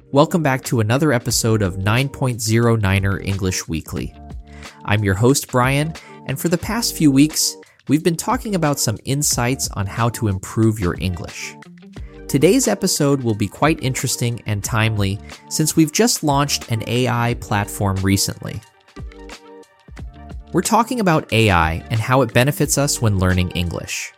Welcome back to another episode of 9.09er English Weekly. I'm your host, Brian, and for the past few weeks, we've been talking about some insights on how to improve your English. Today's episode will be quite interesting and timely since we've just launched an AI platform recently. We're talking about AI and how it benefits us when learning English.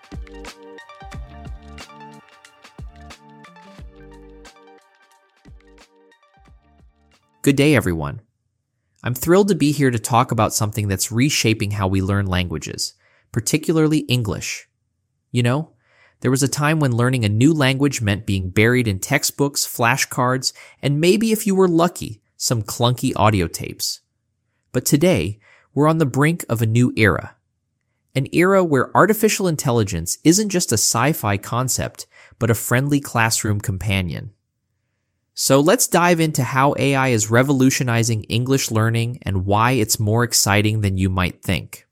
Good day, everyone. I'm thrilled to be here to talk about something that's reshaping how we learn languages, particularly English. You know, there was a time when learning a new language meant being buried in textbooks, flashcards, and maybe if you were lucky, some clunky audio tapes. But today, we're on the brink of a new era. An era where artificial intelligence isn't just a sci-fi concept, but a friendly classroom companion. So let's dive into how AI is revolutionizing English learning and why it's more exciting than you might think.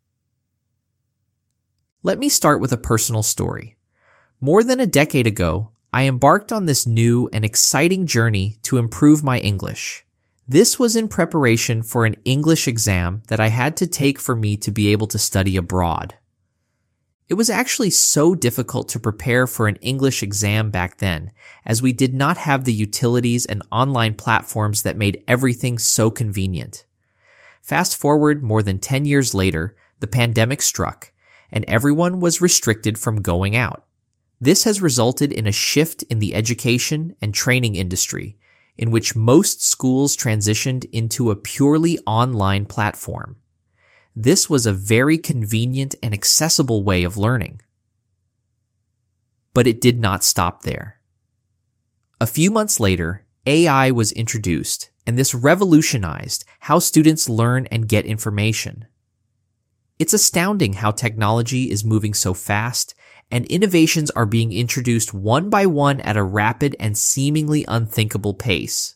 Let me start with a personal story. More than a decade ago, I embarked on this new and exciting journey to improve my English. This was in preparation for an English exam that I had to take for me to be able to study abroad. It was actually so difficult to prepare for an English exam back then, as we did not have the utilities and online platforms that made everything so convenient. Fast forward more than 10 years later, the pandemic struck, and everyone was restricted from going out. This has resulted in a shift in the education and training industry, in which most schools transitioned into a purely online platform. This was a very convenient and accessible way of learning. But it did not stop there. A few months later, AI was introduced, and this revolutionized how students learn and get information. It's astounding how technology is moving so fast, and innovations are being introduced one by one at a rapid and seemingly unthinkable pace.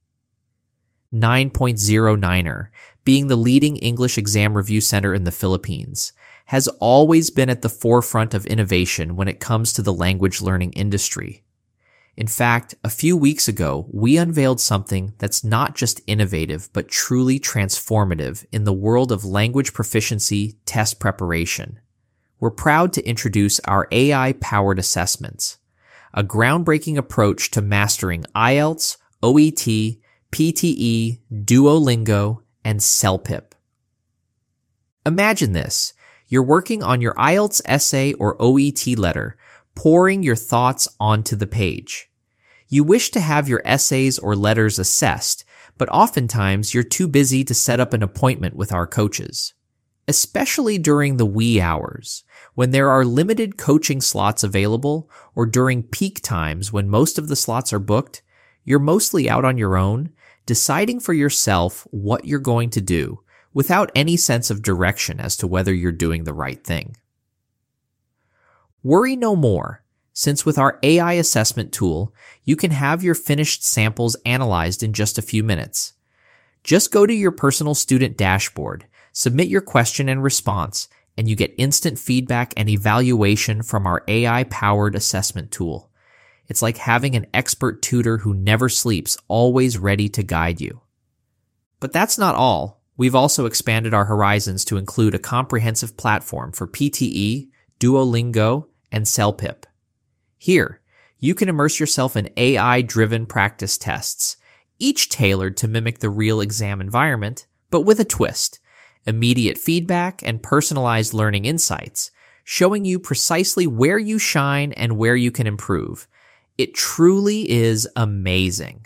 9.09er, being the leading English exam review center in the Philippines, has always been at the forefront of innovation when it comes to the language learning industry. In fact, a few weeks ago, we unveiled something that's not just innovative, but truly transformative in the world of language proficiency test preparation. We're proud to introduce our AI-powered assessments, a groundbreaking approach to mastering IELTS, OET, PTE, Duolingo, and CELPIP. Imagine this. You're working on your IELTS essay or OET letter, pouring your thoughts onto the page. You wish to have your essays or letters assessed, but oftentimes you're too busy to set up an appointment with our coaches. Especially during the wee hours, when there are limited coaching slots available, or during peak times when most of the slots are booked, you're mostly out on your own, deciding for yourself what you're going to do without any sense of direction as to whether you're doing the right thing. Worry no more, since with our AI assessment tool, you can have your finished samples analyzed in just a few minutes. Just go to your personal student dashboard, submit your question and response, and you get instant feedback and evaluation from our AI-powered assessment tool. It's like having an expert tutor who never sleeps, always ready to guide you. But that's not all. We've also expanded our horizons to include a comprehensive platform for PTE, Duolingo, and CELPIP. Here, you can immerse yourself in AI-driven practice tests, each tailored to mimic the real exam environment, but with a twist, immediate feedback and personalized learning insights, showing you precisely where you shine and where you can improve. It truly is amazing.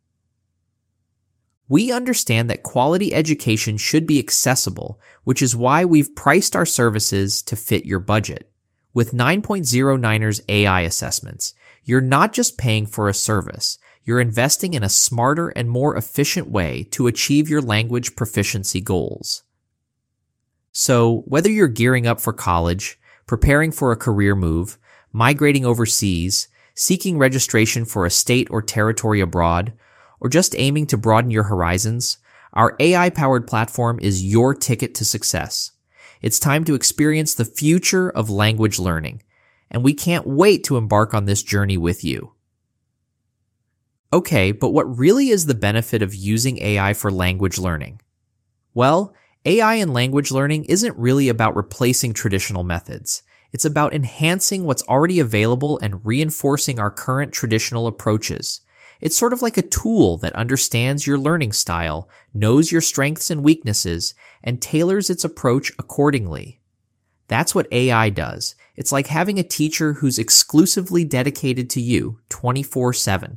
We understand that quality education should be accessible, which is why we've priced our services to fit your budget. With 9.09er's AI assessments, you're not just paying for a service, you're investing in a smarter and more efficient way to achieve your language proficiency goals. So, whether you're gearing up for college, preparing for a career move, migrating overseas, seeking registration for a state or territory abroad, or just aiming to broaden your horizons, our AI-powered platform is your ticket to success. It's time to experience the future of language learning, and we can't wait to embark on this journey with you. Okay, but what really is the benefit of using AI for language learning? Well, AI in language learning isn't really about replacing traditional methods. It's about enhancing what's already available and reinforcing our current traditional approaches. It's sort of like a tool that understands your learning style, knows your strengths and weaknesses, and tailors its approach accordingly. That's what AI does. It's like having a teacher who's exclusively dedicated to you 24/7.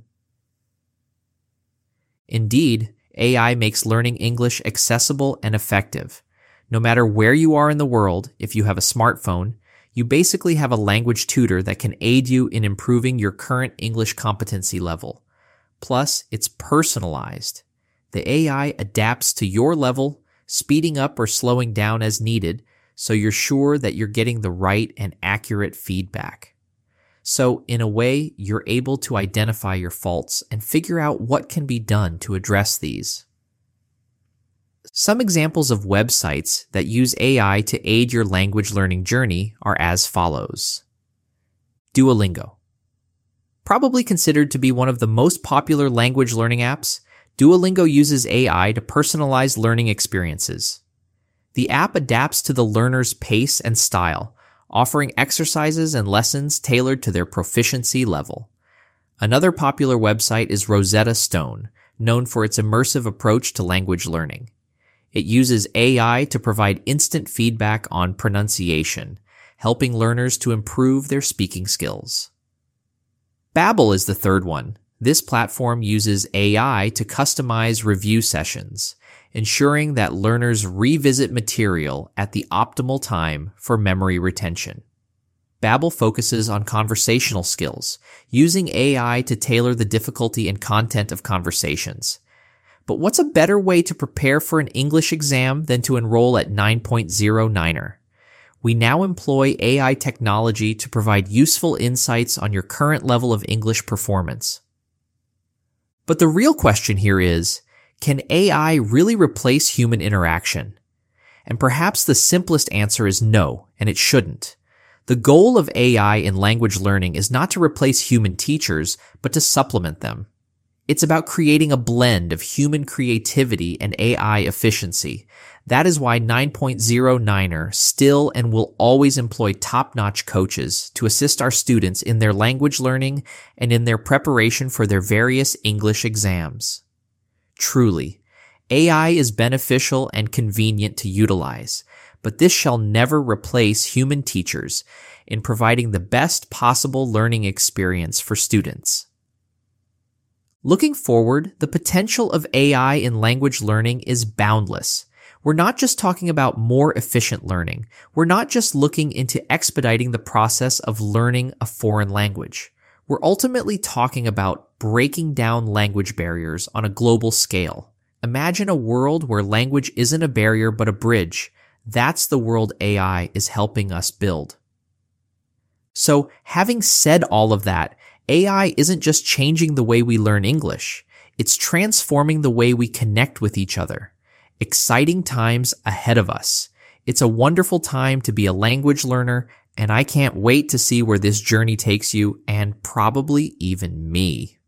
Indeed, AI makes learning English accessible and effective. No matter where you are in the world, if you have a smartphone, you basically have a language tutor that can aid you in improving your current English competency level. Plus, it's personalized. The AI adapts to your level, speeding up or slowing down as needed, so you're sure that you're getting the right and accurate feedback. So, in a way, you're able to identify your faults and figure out what can be done to address these. Some examples of websites that use AI to aid your language learning journey are as follows. Duolingo. Probably considered to be one of the most popular language learning apps, Duolingo uses AI to personalize learning experiences. The app adapts to the learner's pace and style, offering exercises and lessons tailored to their proficiency level. Another popular website is Rosetta Stone, known for its immersive approach to language learning. It uses AI to provide instant feedback on pronunciation, helping learners to improve their speaking skills. Babbel is the third one. This platform uses AI to customize review sessions, ensuring that learners revisit material at the optimal time for memory retention. Babbel focuses on conversational skills, using AI to tailor the difficulty and content of conversations. But what's a better way to prepare for an English exam than to enroll at 9.09er? We now employ AI technology to provide useful insights on your current level of English performance. But the real question here is, can AI really replace human interaction? And perhaps the simplest answer is no, and it shouldn't. The goal of AI in language learning is not to replace human teachers, but to supplement them. It's about creating a blend of human creativity and AI efficiency. That is why 9.09er still and will always employ top-notch coaches to assist our students in their language learning and in their preparation for their various English exams. Truly, AI is beneficial and convenient to utilize, but this shall never replace human teachers in providing the best possible learning experience for students. Looking forward, the potential of AI in language learning is boundless. We're not just talking about more efficient learning. We're not just looking into expediting the process of learning a foreign language. We're ultimately talking about breaking down language barriers on a global scale. Imagine a world where language isn't a barrier but a bridge. That's the world AI is helping us build. So, having said all of that, AI isn't just changing the way we learn English. It's transforming the way we connect with each other. Exciting times ahead of us. It's a wonderful time to be a language learner, and I can't wait to see where this journey takes you, and probably even me.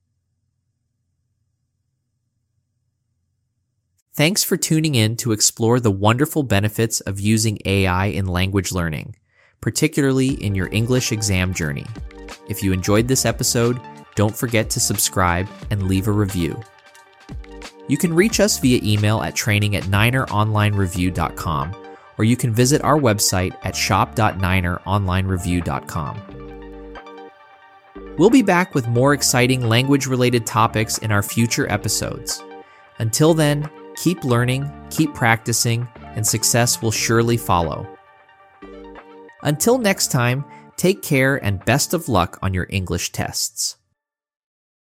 Thanks for tuning in to explore the wonderful benefits of using AI in language learning, particularly in your English exam journey. If you enjoyed this episode, don't forget to subscribe and leave a review. You can reach us via email at training@nineronlinereview.com, or you can visit our website at shop.nineronlinereview.com. We'll be back with more exciting language-related topics in our future episodes. Until then, keep learning, keep practicing, and success will surely follow. Until next time, take care and best of luck on your English tests.